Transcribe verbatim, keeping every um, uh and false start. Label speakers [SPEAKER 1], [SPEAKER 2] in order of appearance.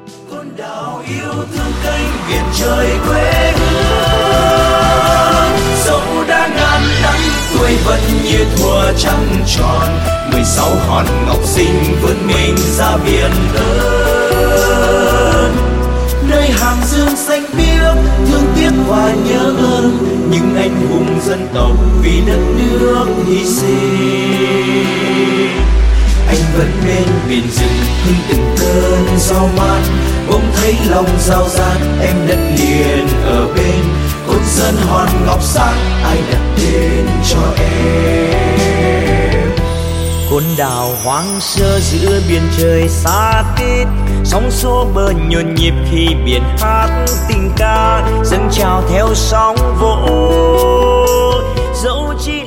[SPEAKER 1] Con đào yêu thương cánh biển trời quê hương, dẫu đã ngàn năm tuổi vẫn như thuở trăng tròn. Mười sáu hòn ngọc xinh vươn mình ra biển lớn, nơi hàng dương xanh biếc thương tiếc và nhớ ơn những anh hùng dân tộc vì đất nước hy sinh. Anh vẫn bên biển rừng hưng từng cơn gió mát, bỗng thấy lòng rao rát em đất liền ở bên. Côn Sơn hòn ngọc sắc ai đặt tên cho em.
[SPEAKER 2] Côn đảo hoang sơ giữa biển trời xa tít, sóng xô bờ nhộn nhịp khi biển hát tình ca dâng trào theo sóng vỗ. Dẫu chỉ